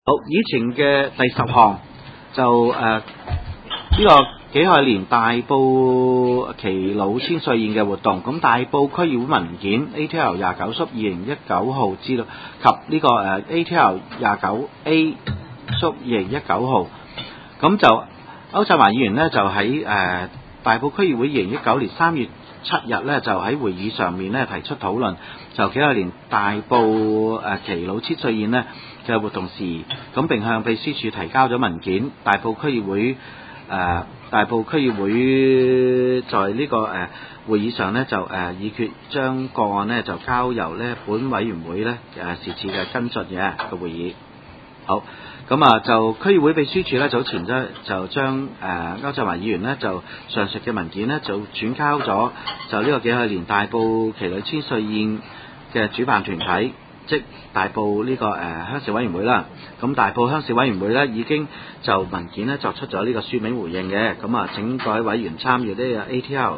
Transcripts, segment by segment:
好，以前嘅第10項就呢個己亥年大埔耆老千歲宴嘅活動，咁大埔區議會文件 ATL 29/2019號至到及呢個ATL 29A/2019號，咁就歐振華議員呢，就喺大埔區議會2019年3月7日呢，就喺會議上面呢提出討論，就己亥年大埔耆老千歲宴呢嘅活動事宜，咁並向秘書處提交咗文件。大埔區議會在呢個會議上呢，就議決將個案呢就交由呢本委員會呢時次嘅跟進嘅個會議。好，咁就區議會秘書處呢早前就將歐振華議員呢就上述嘅文件呢就轉交咗就呢個己亥年大埔耆老千歲宴嘅主辦團體，即大埔呢個鄉事委員會啦。咁大埔鄉事委員會呢已經就文件呢作出咗呢個書面回應嘅。咁請各位委員參與呢個 ATL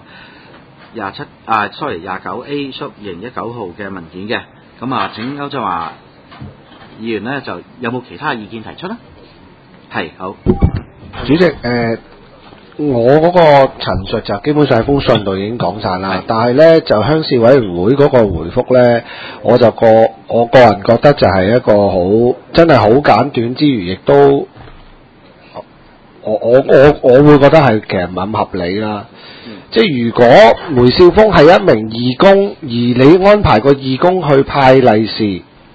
29A/2019號嘅文件嘅。咁請歐振華議員呢就有冇其他意見提出呢？係，好， 主席，我嗰個陳述就基本上喺封信度已經講晒啦，但係呢，就鄉事委員會嗰個回覆呢，我個人覺得就係一個真係好簡短之餘，亦都我會覺得係其實唔係咁合理啦。即係如果梅少峰係一名義工，而你安排個義工去派利是，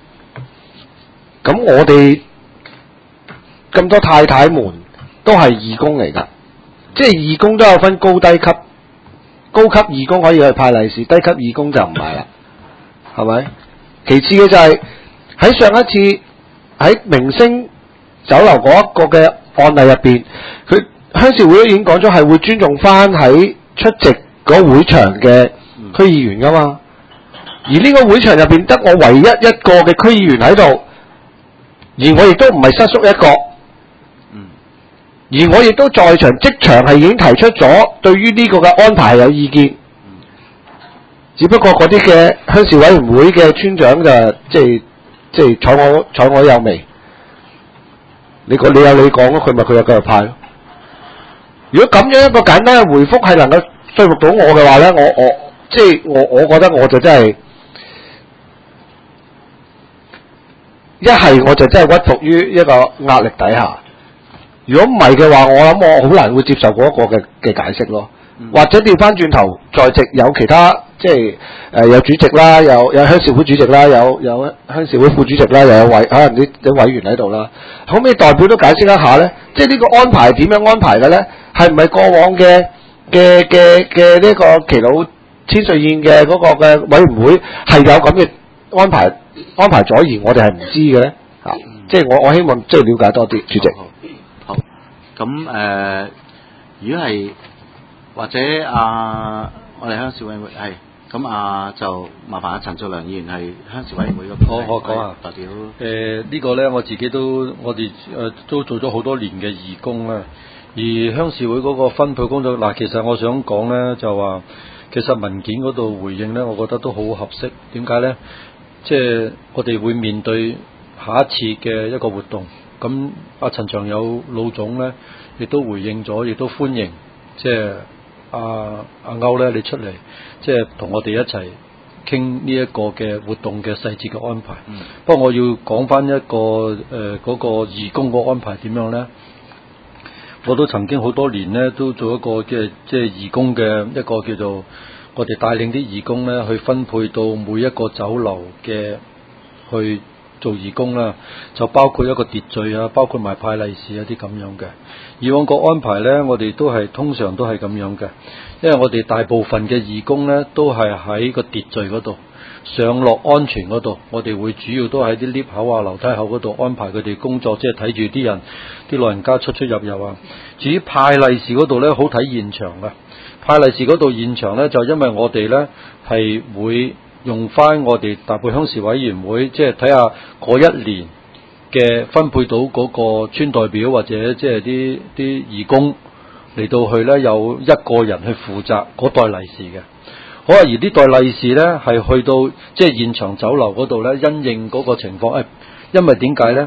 咁我哋咁多太太們都係義工嚟㗎。即係義工都有分高低級，高級義工可以去派利是，低級義工就唔係啦，係咪？其次嘅就係喺上一次喺明星酒樓嗰一個嘅案例入邊，佢鄉事會都已經講咗係會尊重翻喺出席嗰會場嘅區議員噶嘛，而呢個會場入邊得我唯一一個嘅區議員喺度，而我亦都唔係失足一個。而我亦都在場，即場係已經提出咗對於呢個嘅安排係有意見，只不過嗰啲嘅鄉事委員會嘅村長就即係睬我有味，你有你講咯，佢咪佢有繼續派咯。如果咁樣一個簡單嘅回覆係能夠說服到我嘅話咧，我覺得我就真係一係我就真係屈服於一個壓力底下。如果唔係嘅話，我諗我好難會接受嗰個嘅解釋咯。或者調翻轉頭，在席有其他即係有主席啦，有鄉事會主席啦，有鄉事會副主席啦，又有可能啲委員喺度啦。可唔可以代表都解釋一下咧？即係呢個安排點樣安排嘅咧？係唔係過往嘅呢個耆老千歲宴嘅嗰個嘅委員會係有咁嘅安排咗，而我哋係唔知嘅咧？即係我希望即係了解多啲，主席。 咁如果係或者我哋鄉事委員會係咁就麻煩陳卓良議員係鄉事委員會嗰邊。我講下代表呢個咧，我哋都做咗好多年嘅義工啦。而鄉事會嗰個分配工作其實我想講咧就話，其實文件嗰度回應咧，我覺得都好合適。點解咧？即係我哋會面對下一次嘅一個活動。咁陳長友老總咧，亦都回應咗，亦都歡迎，即係阿歐咧，你出嚟，即係同我哋一齊傾呢一個嘅活動嘅細節嘅安排。不過我要講翻一個嗰個義工個安排點樣咧？我都曾經好多年咧，都做一個即係義工嘅一個叫做我哋帶領啲義工咧，去分配到每一個酒樓嘅去做義工啦，就包括一個秩序啊，包括埋派利是一啲咁樣嘅。以往個安排呢，我哋通常都係咁樣嘅，因為我哋大部分嘅義工呢，都係喺個秩序嗰度，上落安全嗰度，我哋會主要都喺啲 lift 口啊、樓梯口嗰度安排佢哋工作，即係睇住啲人、啲老人家出入入啊。至於派利是嗰度呢，好睇現場嘅。派利是嗰度現場呢，就因為我哋呢係會用翻我哋大埔鄉事委員會，即係睇下嗰一年嘅分配到嗰個村代表或者即係啲義工嚟到去呢，有一個人去負責嗰袋利是嘅。好啊，而呢袋利是呢，係去到即係現場酒樓嗰度呢，因應嗰個情況，因為點解呢？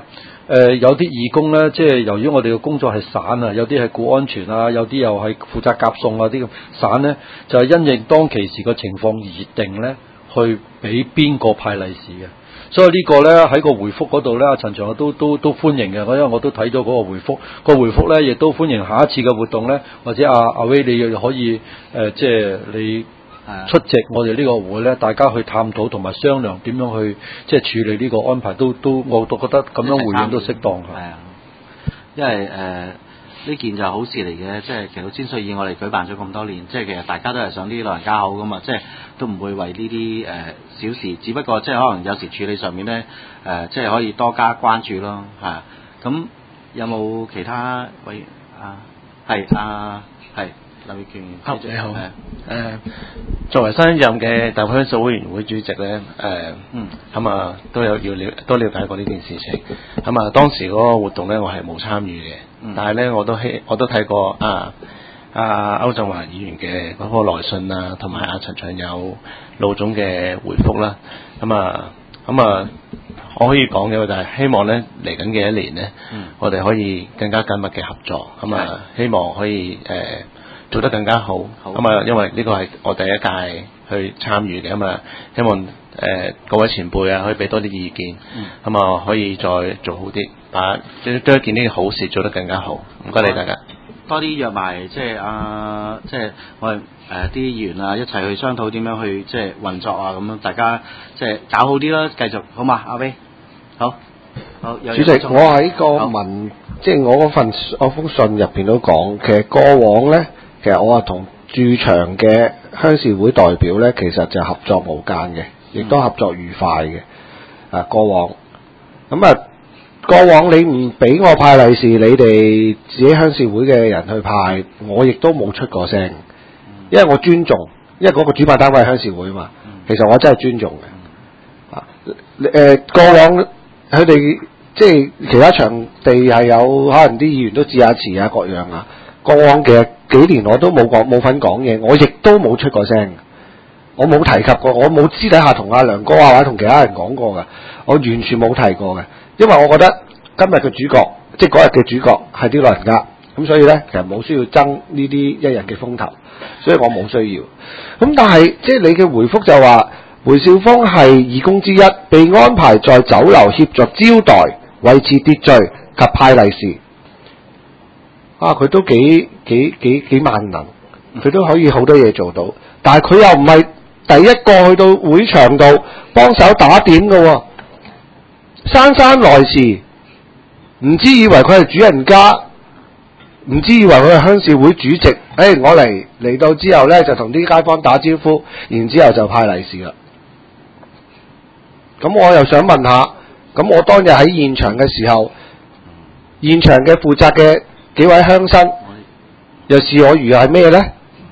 有啲義工咧，即係由於我哋嘅工作係散啊，有啲係顧安全啊，有啲又係負責夾餸啊啲咁散咧，就係因應當其時嘅情況而定咧，去俾邊個派利是嘅。所以呢個咧喺個回覆嗰度咧，阿陳長都歡迎嘅，因為我都睇咗嗰個回覆，個回覆咧亦都歡迎下一次嘅活動咧，或者阿威你又可以即係你出席我哋呢個會咧，大家去探討同埋商量點樣去即係處理呢個安排，我都覺得咁樣回應都適當嘅。 係啊，因為呢件就好事嚟嘅，即係其實千歲宴我哋舉辦咗咁多年，即係其實大家都係想啲老人家好噶嘛，即係都唔會為呢啲小事，只不過即係可能有時處理上面咧即係可以多加關注咯，係。咁有冇其他位係劉業權？ 你好。作為新任嘅大埔鄉事會員會主席咧，咁啊都了解過呢件事情。咁啊當時嗰個活動咧，我係冇參與嘅，但係咧我都睇過歐振華議員嘅嗰個來信啊，同埋陳長友老總嘅回覆啦。咁啊，我可以講嘅就係希望咧嚟緊嘅一年咧，我哋可以更加緊密嘅合作。咁啊，希望可以做得更加好。咁啊，因為呢個係我第一屆去參與嘅，咁啊，希望各位前輩啊，可以俾多啲意見，咁啊，可以再做好啲，將一件呢個好事做得更加好。唔該你大家。 多啲約埋即係即係我哋啲議員啊，一齊去商討點樣去即係運作啊，咁樣大家即係搞好啲啦，繼續好嘛，阿威，好。主席，我喺個即係我封信入邊都講，其實過往咧，其實我同駐場嘅鄉事會代表咧，其實就合作無間嘅，亦都合作愉快嘅。過往你唔俾我派利是，你哋自己鄉事會嘅人去派，我亦都冇出過聲，因為我尊重，因為嗰個主辦單位係鄉事會嘛，其實我真係尊重嘅。過往佢哋即係其他場地係有可能啲議員都致下詞啊各樣啊，過往嘅幾年我都冇份講嘢，我亦都冇出過聲，我冇提及過，我冇私底下同阿梁哥或者同其他人講過嘅，我完全冇提過嘅，因為我覺得今日嘅主角即係嗰日嘅主角係啲老人家，咁所以咧其實冇需要爭呢啲一日嘅風頭，所以我冇需要。咁但係即係你嘅回覆就話回少峰係義工之一，被安排在酒樓協助招待、維持秩序及派利是。佢都幾萬能，佢都可以好多嘢做到。但係佢又唔係第一個去到會場度幫手打點嘅喎。姍姍來遲，唔知以為佢係主人家，唔知以為佢係鄉事會主席。我嚟到之後咧，就同啲街坊打招呼，然之後就派利是啦。咁我又想問下，咁我當日喺現場嘅時候，現場嘅負責嘅幾位鄉紳，又視我如係咩呢？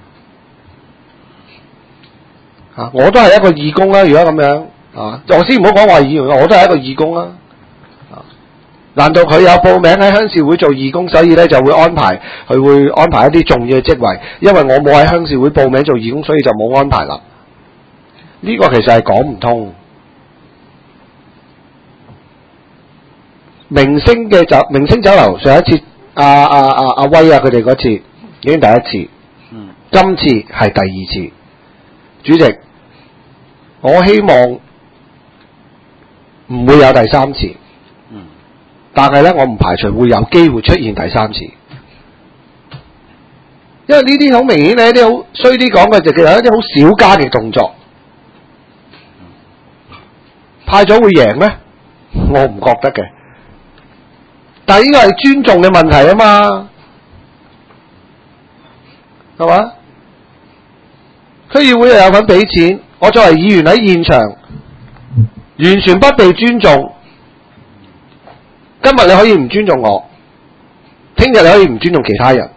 我都係一個義工啦，如果咁樣我先唔好講話議員，我都係一個義工啦。難道佢有報名喺鄉事會做義工，所以咧就會安排佢會安排一啲重要嘅職位？因為我冇喺鄉事會報名做義工，所以就冇安排啦。呢個其實係講唔通。明星酒樓上一次阿威佢哋嗰次已經第一次，今次係第二次。主席，我希望唔會有第三次，但係咧我唔排除會有機會出現第三次，因為呢啲好明顯係一啲好衰啲講嘅，就叫一啲好小家嘅動作。派咗會贏咩？我唔覺得嘅。但係呢個係尊重嘅問題啊嘛，係嘛？區議會又有份俾錢，我作為議員喺現場，完全不被尊重。今日你可以唔尊重我，聽日你可以唔尊重其他人。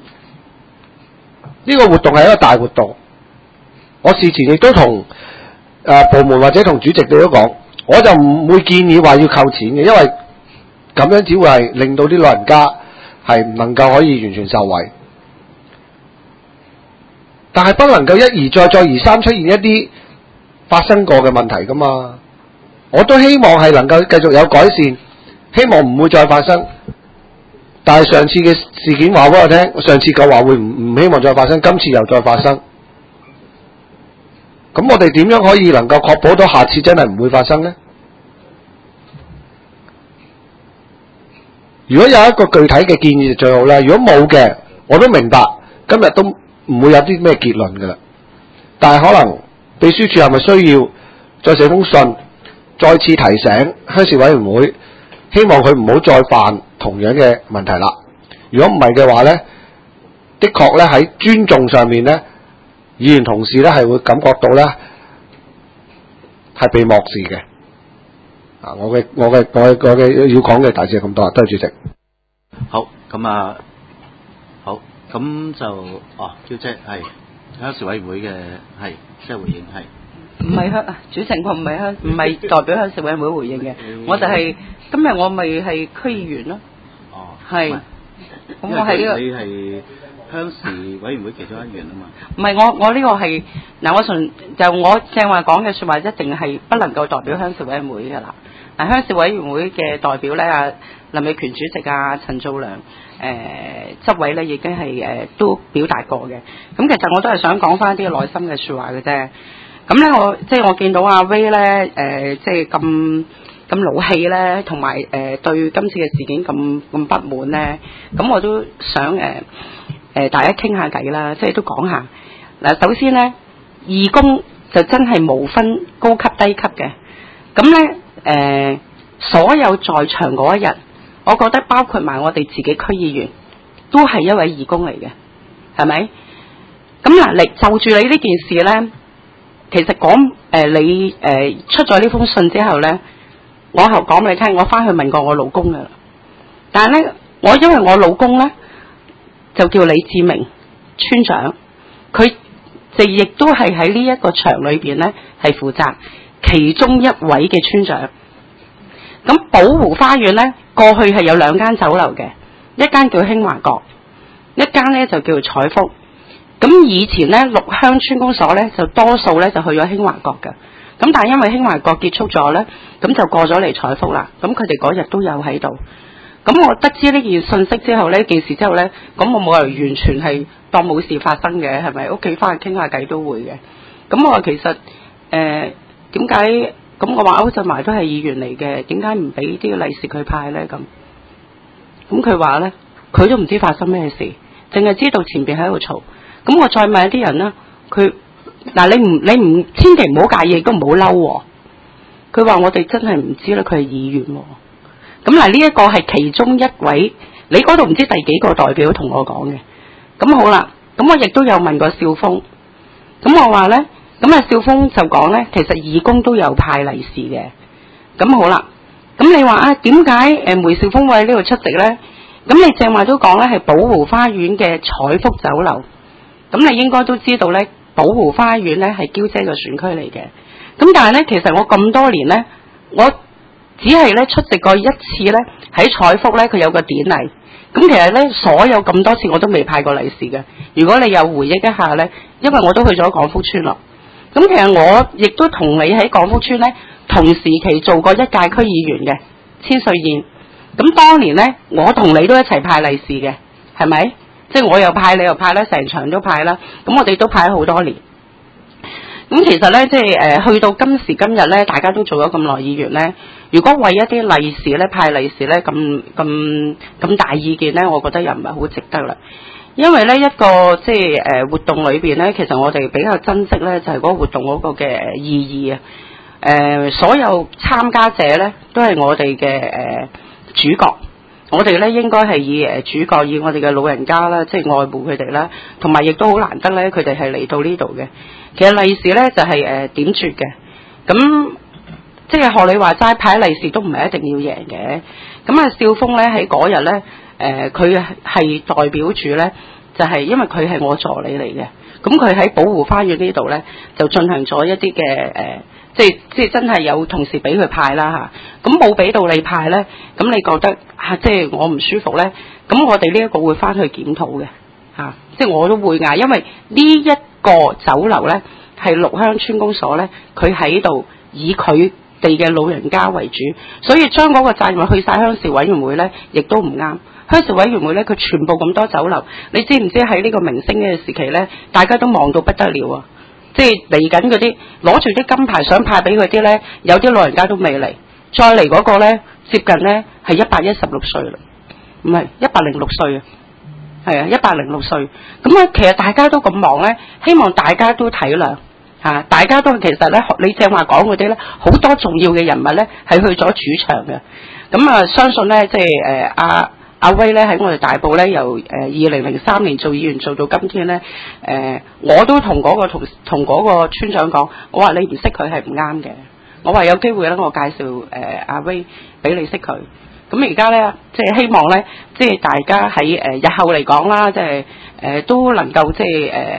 呢個活動係一個大活動，我事前亦都同部門或者同主席你都講，我就唔會建議話要扣錢嘅，因為咁樣只會係令到啲老人家係唔能夠可以完全受惠，但係不能夠一而再再而三出現一啲發生過嘅問題噶嘛。我都希望係能夠繼續有改善， 希望唔會再發生。但係上次嘅事件話俾我聽，上次嘅話會唔希望再發生，今次又再發生。咁我哋點樣可以能夠確保到下次真係唔會發生呢？如果有一個具體嘅建議就最好啦。如果冇嘅，我都明白今日都唔會有啲咩結論㗎啦。但係可能秘書處係咪需要再寫封信，再次提醒鄉事委員會，希望佢唔好再犯同樣嘅問題啦。如果唔係嘅話呢，的確呢喺尊重上面呢，議員同事呢係會感覺到呢係被漠視嘅。我嘅要講嘅大致係咁多，多謝主席。 好，咁啊，好，咁就嬌姐係鄉事委員會嘅係即係回應係。 唔係主席，我唔係代表鄉事委員會回應嘅，我就係今日我咪係區議員咯。 哦， 係，咁我係呢個。 你係鄉事委員會其中一員啊嘛。 唔係我呢個係嗱，我正話講嘅説話一定係不能夠代表鄉事委員會㗎啦。嗱，鄉事委員會嘅代表咧，林美權主席啊，陳造良執委咧已經係都表達過嘅。咁其實我都係想講翻啲內心嘅説話嘅啫。咁咧我見到阿 Ray 咧即係咁老氣咧，同埋對今次嘅事件咁不滿咧，咁我都想大家傾下偈啦，即係都講下。嗱，首先咧，義工就真係無分高級低級嘅。咁咧所有在場嗰一日，我覺得包括埋我哋自己區議員，都係一位義工嚟嘅，係咪？咁嗱，你就住你呢件事咧，其實講你出咗呢封信之後咧，我後講俾你聽，我翻去問過我老公噶啦。但係咧，因為我老公咧就叫李志明村長，佢就亦都係喺呢一個場裏邊咧係負責其中一位嘅村長。咁寶湖花園咧過去係有兩間酒樓嘅，一間叫興華閣，一間咧就叫彩福。咁以前咧六鄉村公所咧就多數咧就去咗興華閣嘅，咁但係因為興華閣結束咗咧，咁就過咗嚟彩福啦。咁佢哋嗰日都有喺度。咁我得知呢件信息之後呢件事之後咧，咁我冇理由完全係當冇事發生嘅，係咪？屋企翻去傾下偈都會嘅。咁我話其實點解？咁我話歐振華都係議員嚟嘅，點解唔俾啲利是佢派咧？咁佢話咧，佢都唔知發生咩事，淨係知道前邊喺度嘈。咁我再問一啲人啦，佢嗱你唔千祈唔好介意，都唔好嬲喎。佢話我哋真係唔知啦，佢係議員喎。咁嗱呢一個係其中一位，你嗰度唔知第幾個代表同我講嘅。咁好啦，咁我亦都有問過少峰，咁我話咧。咁少峰就講咧，其實義工都有派利是嘅。咁好啦，咁你話點解梅兆峰會喺呢度出席咧？咁你正話都講咧係寶湖花園嘅彩福酒樓，咁你應該都知道咧，寶湖花園咧係嬌姐嘅選區嚟嘅。咁但係咧，其實我咁多年咧，我只係咧出席過一次咧喺彩福咧，佢有個典禮。咁其實咧，所有咁多次我都未派過利是嘅。如果你有回憶一下咧，因為我都去咗廣福村咯。咁其實我亦都同你喺廣福村咧同時期做過一屆區議員嘅千歲宴。咁當年咧，我同你都一齊派利是嘅，係咪？即係我又派，你又派啦，成場都派啦。咁我哋都派咗好多年。咁其實咧，即係去到今時今日咧，大家都做咗咁耐議員咧，如果為一啲利是咧派利是咧咁大意見咧，我覺得又唔係好值得啦。因為咧一個即係活動裏邊咧，其實我哋比較珍惜咧就係嗰個活動嗰個嘅意義啊。所有參加者咧都係我哋嘅主角，我哋咧應該係以主角，以我哋嘅老人家啦，即係愛護佢哋啦，同埋亦都好難得咧，佢哋係嚟到呢度嘅。其實利是咧就係點綴嘅，咁即係學你話齋派利是都唔係一定要贏嘅。咁少峰咧喺嗰日咧。佢係代表住咧，就係因為佢係我助理嚟嘅，咁佢喺寶湖花園呢度咧就進行咗一啲嘅即係真係有同事俾佢派啦嚇，咁冇俾到你派咧，咁你覺得即係我唔舒服咧，咁我哋呢一個會翻去檢討嘅嚇，即係我都會嗌，因為呢一個酒樓咧係六鄉村公所咧，佢喺度以佢地嘅老人家為主，所以將嗰個責任去晒鄉事委員會呢，亦都唔啱。鄉事委員會呢，佢全部咁多酒樓，你知唔知喺呢個明星嘅時期呢，大家都忙到不得了啊！即係嚟緊嗰啲攞住啲金牌想派俾佢啲呢，有啲老人家都未嚟，再嚟嗰個呢，接近呢係116歲啦，唔係106歲啊，係啊106歲。咁啊，其實大家都咁忙呢，希望大家都體諒嚇，大家都其實呢，你正話講嗰啲呢，好多重要嘅人物呢係去咗主場嘅。咁啊，相信呢，即係阿威咧喺我哋大埔咧，由2003年做議員做到今天咧，我都同嗰個村長講，我話你唔識佢係唔啱嘅，我話有機會咧，我介紹阿威俾你識佢。咁而家咧，即係希望咧，即係大家喺日後嚟講啦，即係都能夠即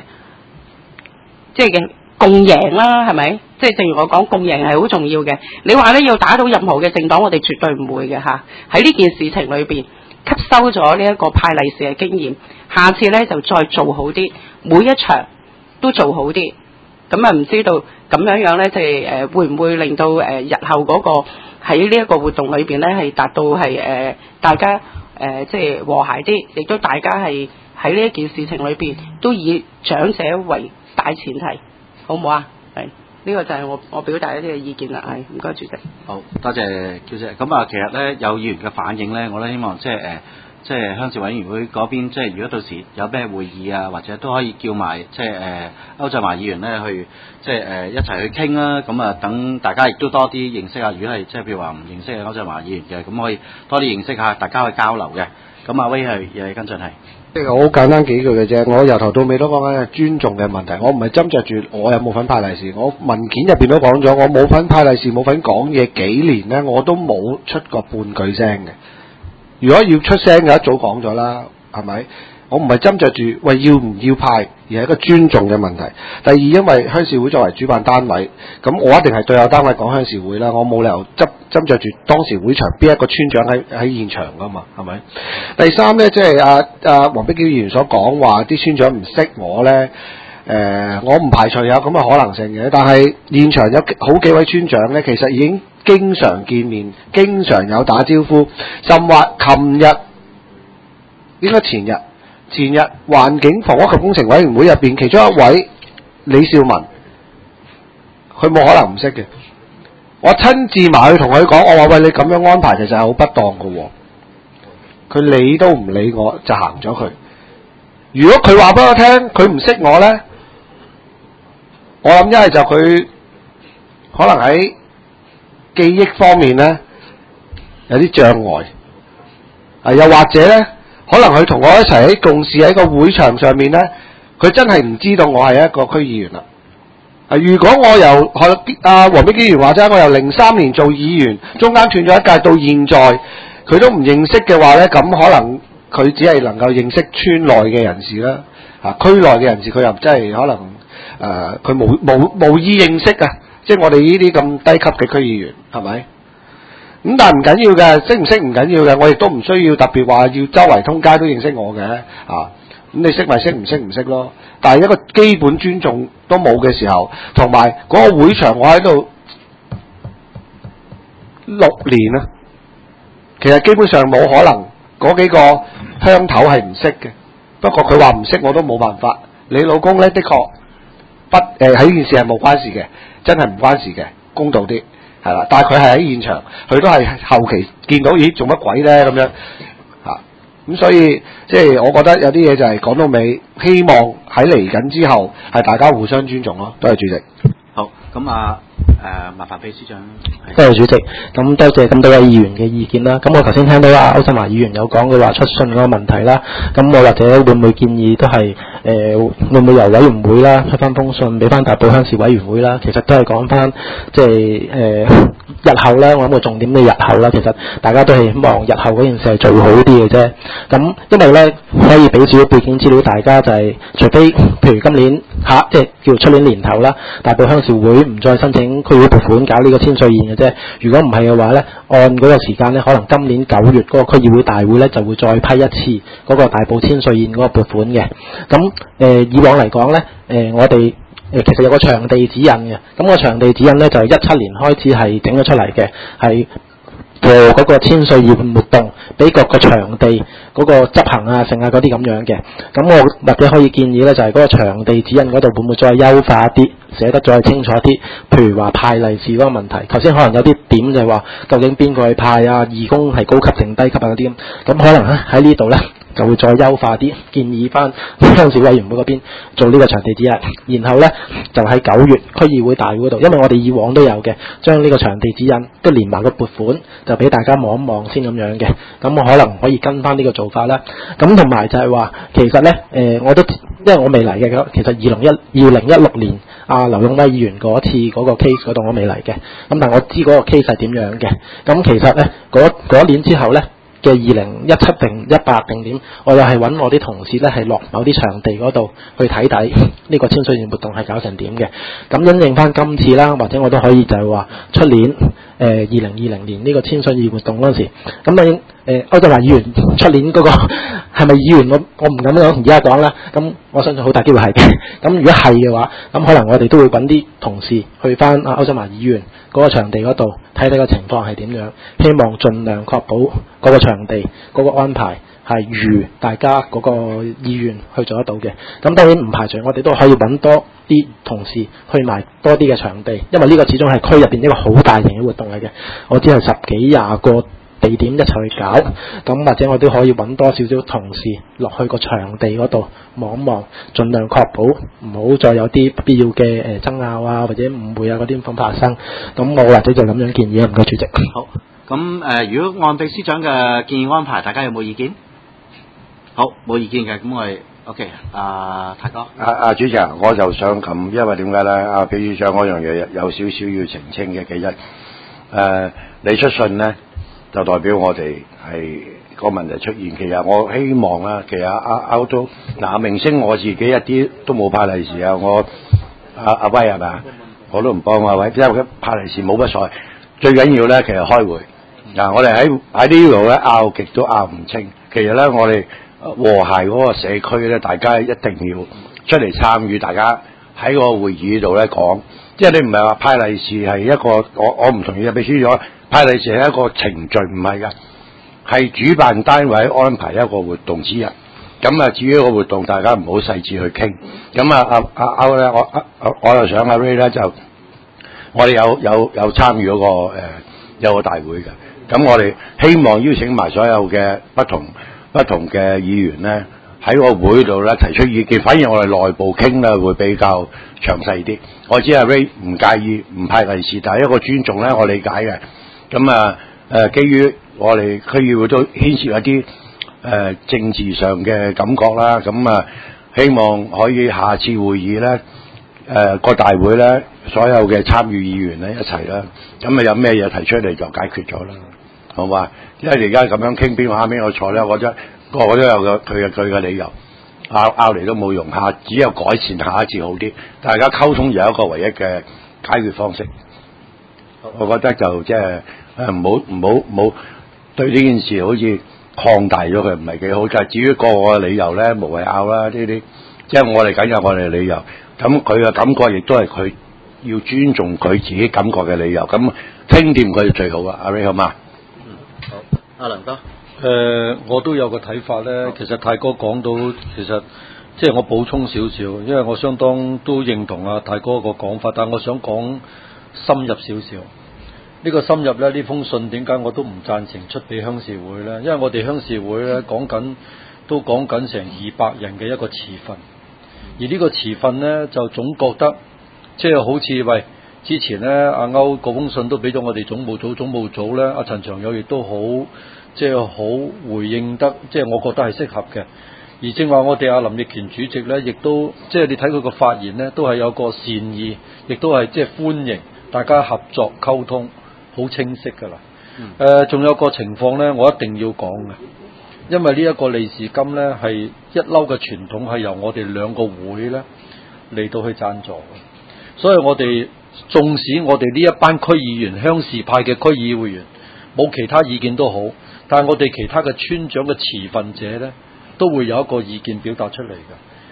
係嘅共贏啦，係咪？即係正如我講，共贏係好重要嘅。你話咧要打倒任何嘅政黨，我哋絕對唔會嘅嚇。喺呢件事情裏邊，吸收咗呢一個派利是嘅經驗，下次咧就再做好啲，每一場都做好啲。咁啊，唔知道咁樣咧，即係會唔會令到日後嗰個喺呢一個活動裏邊咧，係達到係大家即係和諧啲，亦都大家係喺呢一件事情裏邊都以長者為大前提，好唔好啊？係。呢個就係我表達一啲嘅意見啦，係唔該主席。 好多謝主席。咁啊，其實咧有議員嘅反應咧，我都希望即係鄉事委員會嗰邊，即係如果到時有咩會議啊，或者都可以叫埋即係歐振華議員咧去即係一齊去傾啦。咁啊，等大家亦都多啲認識下。如果係即係譬如話唔認識嘅歐振華議員嘅，咁可以多啲認識下，大家去交流嘅。咁阿威係跟進係。 即係好簡單幾句嘅啫，我由頭到尾都講緊係尊重嘅問題，我唔係斟酌住我有冇份派利是，我文件入邊都講咗，我冇份派利是，冇份講嘢，幾年呢，我都冇出過半句聲嘅。如果要出聲嘅一早講咗啦，係咪？我唔係斟酌住喂要唔要派，而係一個尊重嘅問題。第二，因為鄉事會作為主辦單位，咁我一定係對有單位講鄉事會啦，我冇理由斟酌住當時會場邊一個村長喺現場噶嘛，係咪？第三呢，即係黃碧嬌議員所講話啲村長唔識我呢，我唔排除有咁嘅可能性嘅，但係現場有好幾位村長呢，其實已經經常見面，經常有打招呼，甚或琴日應該前日環境房屋及工程委員會入邊其中一位李少文，佢冇可能唔識嘅。我親自埋去同佢講，我話喂，你咁樣安排其實係好不當嘅喎。佢理都唔理我就行咗佢。如果佢話俾我聽佢唔識我呢，我諗一係就佢可能喺記憶方面呢有啲障礙，又或者呢。可能佢同我一齊喺共事喺個會場上面呢，佢真係唔知道我係一個區議員啦。如果我由黃碧嬌議員話齋，我由03年做議員，中間斷咗一屆到現在，佢都唔認識嘅話呢，咁可能佢只係能夠認識村內嘅人士啦。區內嘅人士佢又真係可能佢無意認識啊，即係我哋呢啲咁低級嘅區議員係咪？咁但係唔緊要嘅，識唔識唔緊要嘅，我亦都唔需要特別話要周圍通街都認識我嘅咁你識咪識，唔識唔識咯。但係一個基本尊重都冇嘅時候，同埋嗰個會場我喺度6年啦，其實基本上冇可能嗰幾個鄉頭係唔識嘅。不過佢話唔識我都冇辦法。你老公呢，的確喺呢件事係冇關事嘅，真係唔關事嘅，公道啲。係啦，但係佢係喺現場，佢都係後期見到，咦，做乜鬼咧咁樣咁所以即係我覺得有啲嘢就係講到尾，希望喺嚟緊之後係大家互相尊重咯。多謝主席。 好，咁麻煩秘書長。 多謝主席，咁多謝咁多位議員嘅意見啦。咁我頭先聽到歐振華議員有講佢話出信嗰個問題啦，咁我或者會唔會建議都係會唔會由委員會啦出翻封信俾翻大埔鄉事委員會啦？其實都係講翻即係日後啦，我諗個重點嘅日後啦，其實大家都係希望日後嗰件事係做好啲嘅啫。咁因為咧可以俾少少背景資料大家，就係除非譬如今年即係叫出年年頭啦，大埔鄉事會唔再申請區會撥款搞呢個千歲宴嘅啫。如果唔係嘅話咧，按嗰個時間咧，可能今年9月嗰個區議會大會咧就會再批一次嗰個大埔千歲宴嗰個撥款嘅。咁以往嚟講咧，我哋其實有個場地指引嘅，咁個場地指引咧就係17年開始係整咗出嚟嘅，係做嗰個千歲宴活動，俾各個場地嗰個執行啊、剩啊嗰啲咁樣嘅。咁我或者可以建議咧，就係嗰個場地指引嗰度會唔會再優化一啲，寫得再清楚啲？譬如話派利是嗰個問題，頭先可能有啲點就係話，究竟邊個去派啊？義工係高級定低級啊嗰啲咁可能喺呢度咧就會再優化啲，建議翻鄉事委員會嗰邊做呢個場地指引，然後咧就喺9月區議會大會嗰度，因為我哋以往都有嘅，將呢個場地指引都連埋個撥款，就俾大家望一望先咁樣嘅。咁我可能可以跟翻呢個做法啦。咁同埋就係話，其實咧我都因為我未嚟嘅，其實2016年劉勇威議員嗰次嗰個 case 嗰度我未嚟嘅，咁但係我知嗰個 case 係點樣嘅。咁其實咧嗰年之後咧嘅2017定18定點，我又係揾我啲同事咧係落某啲場地嗰度去睇睇呢個千歲宴活動係搞成點嘅。咁因應翻今次啦，或者我都可以就係話出年2020年呢個千歲宴活動嗰陣時，咁歐振華議員出年嗰個係咪議員？我唔敢講而家講啦。咁我相信好大機會係嘅。咁如果係嘅話，咁可能我哋都會揾啲同事去翻歐振華議員嗰個場地嗰度睇睇個情況係點樣，希望盡量確保嗰個場地嗰個安排係如大家嗰個意願去做得到嘅。咁當然唔排除我哋都可以揾多啲同事去埋多啲嘅場地，因為呢個始終係區入邊一個好大型嘅活動嚟嘅。我知係10幾20個地點一齊去搞，咁或者我都可以揾多少少同事落去個場地嗰度望一望，盡量確保唔好再有啲不必要嘅爭拗啊或者誤會啊嗰啲咁發生。咁我或者就咁樣建議，唔該主席。 好，咁如果按秘書長嘅建議安排，大家有冇意見？好，冇意見嘅，咁我哋 OK。泰哥。 主席，我就想因為點解咧？秘書長嗰樣嘢有少少要澄清嘅。其一，你出信咧，就代表我哋係個問題出現。其實我希望啦，其實阿都明星我自己一啲都冇派利是啊。我阿威係咪？我都唔幫阿威，因為派利是冇乜所謂。最緊要咧，其實開會我哋喺呢度咧拗極都拗唔清。其實咧，我哋和諧嗰個社區咧，大家一定要出嚟參與，大家喺個會議度咧講。即係你唔係話派利是係一個，我唔同意啊！秘書長派利是係一個程序，唔係㗎，係主辦單位安排一個活動之一。咁至於個活動，大家唔好細緻去傾。咁歐咧，我又想阿 Ray 咧就，我哋有參與嗰個有個大會嘅。咁我哋希望邀請埋所有嘅不同嘅議員咧，喺個會度咧提出意見，反而我哋內部傾咧會比較詳細啲。我知阿 Ray 唔介意唔派利是，但係一個尊重咧，我理解嘅。咁基於我哋區議會都牽涉一啲政治上嘅感覺啦。咁希望可以下次會議咧，個大會咧，所有嘅參與議員咧一齊啦。咁有咩嘢提出嚟就解決咗啦，好嘛？因為而家咁樣傾，邊個啱邊個錯咧？我覺得個個都有佢嘅理由，拗嚟都冇用，只有改善下一次好啲。大家溝通有一個唯一嘅解決方式。我覺得就即係唔好對呢件事好似擴大咗佢，唔係幾好。就係至於個個嘅理由咧，無謂拗啦。呢啲即係我哋梗有我哋嘅理由，咁佢嘅感覺亦都係佢要尊重佢自己感覺嘅理由。咁傾掂佢就最好啊！阿 Ray 好嘛？ 好，阿倫哥。 我都有個睇法咧。其實泰哥講到，其實即係我補充少少，因為我相當都認同泰哥個講法，但我想講深入少少。呢個深入咧，呢封信點解我都唔贊成出俾鄉事會咧？因為我哋鄉事會咧講緊成200人嘅一個持份，而呢個持份咧就總覺得即係好似之前咧阿歐嗰封信都俾咗我哋總務組咧，阿陳長友亦都好即係好回應得，即係我覺得係適合嘅。而正話我哋阿林奕權主席咧，亦都即係你睇佢個發言咧，都係有個善意，亦都係即係歡迎大家合作溝通。好清晰㗎啦。仲有個情況咧，我一定要講嘅，因為呢一個利是金咧係一嬲嘅傳統，係由我哋2個會咧嚟到去贊助嘅。所以我哋縱使我哋呢一班區議員、鄉事派嘅區議會員冇其他意見都好，但係我哋其他嘅村長嘅持份者咧都會有一個意見表達出嚟嘅。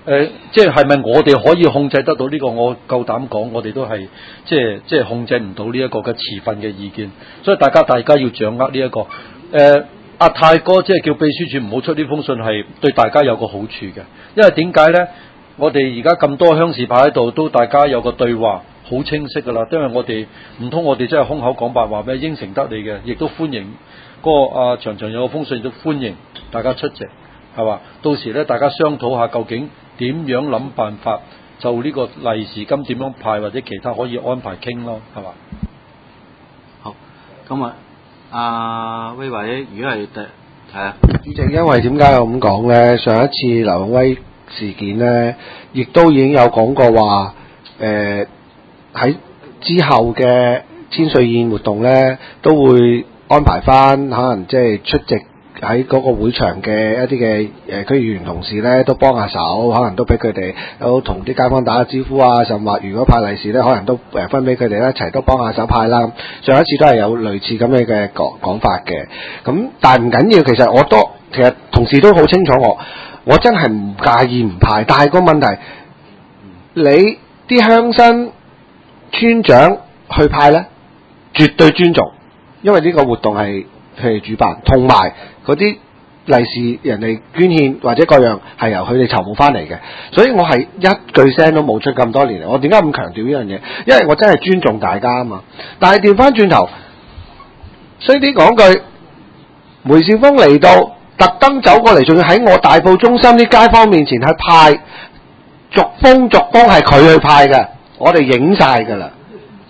即係咪我哋可以控制得到呢個？我夠膽講，我哋都係即係控制唔到呢一個嘅持份嘅意見，所以大家要掌握呢一個。阿泰哥即係叫秘書處唔好出呢封信，係對大家有個好處嘅，因為點解呢？我哋而家咁多鄉事派喺度，都大家有個對話，好清晰噶啦。因為我哋唔通我哋真係空口講白話咩？應承得你嘅，亦都歡迎嗰個阿長長有個封信，都歡迎大家出席，係嘛？到時咧，大家商討下究竟點樣諗辦法，就呢個利是金點樣派，或者其他可以安排傾咯，係嘛？ 好，咁啊，阿威偉，如果係主席，因為點解我咁講咧？上一次劉永威事件咧，亦都已經有講過話，喺之後嘅千歲宴活動咧，都會安排翻，可能即係出席喺嗰個會場嘅一啲嘅區議員同事咧，都幫下手，可能都俾佢哋有同啲街坊打下招呼啊，甚或如果派利是咧，可能都分俾佢哋一齊都幫下手派啦。上一次都係有類似咁嘅講法嘅，咁但係唔緊要，其實同事都好清楚我真係唔介意唔派，但係個問題，你啲鄉紳村長去派咧，絕對尊重，因為呢個活動係佢哋主辦，同埋嗰啲利是人哋捐獻或者各樣係由佢哋籌募翻嚟嘅，所以我係一句聲都冇出咁多年嚟。我點解咁強調呢樣嘢？因為我真係尊重大家啊嘛。但係調翻轉頭，衰啲講句，梅兆豐嚟到，特登走過嚟，仲要喺我大埔中心啲街坊面前去派，逐封係佢去派嘅，我哋影晒㗎啦。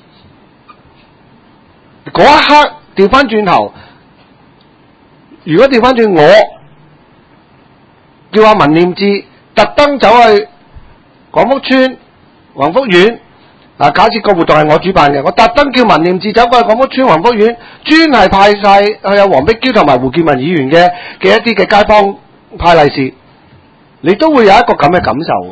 嗰一刻調翻轉頭，如果調翻轉我叫阿文念智特登走去廣福村、宏福苑，假設個活動係我主辦嘅，我特登叫文念智走過去廣福村、宏福苑，專係派晒有黃碧嬌同埋胡建文議員嘅一啲嘅街坊派利是，你都會有一個咁嘅感受嘅。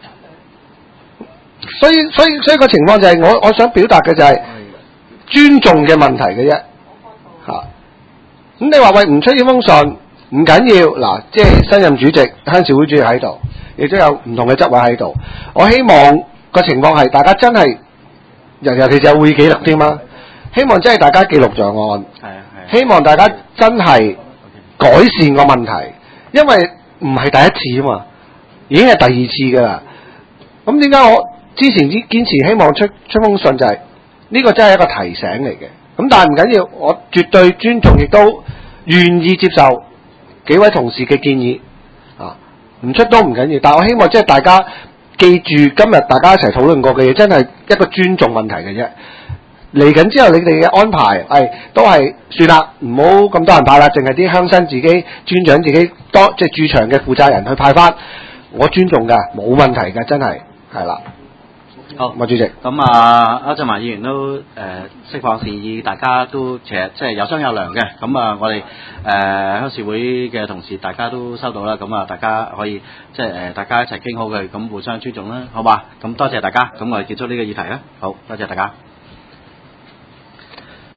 所以個情況就係我想表達嘅就係尊重嘅問題嘅啫，嚇。咁你話喂唔出呢封信唔緊要，嗱，即係新任主席鄉事會主席喺度，亦都有唔同嘅執委喺度。我希望個情況係大家真係，尤其是有會記錄添嘛，希望真係大家記錄在案，希望大家真係改善個問題，因為唔係第一次啊嘛，已經係第二次噶啦。咁點解我之前堅持希望出封信就係呢個真係一個提醒嚟嘅。咁但係唔緊要，我絕對尊重，亦都願意接受幾位同事嘅建議啊，唔出都唔緊要。但係我希望即係大家記住今日大家一齊討論過嘅嘢，真係一個尊重問題嘅啫。嚟緊之後你哋嘅安排都係算啦，唔好咁多人派啦，淨係啲鄉紳自己村長自己即係駐場嘅負責人去派翻，我尊重㗎，冇問題㗎，真係係啦。好，麥主席。咁歐振華議員都釋放善意，大家都其實即係有商有量嘅。咁我哋鄉事會嘅同事大家都收到啦。咁大家可以即係大家一齊傾好佢，咁互相尊重啦，好嘛？咁多謝大家，咁我哋結束呢個議題啦。好，多謝大家。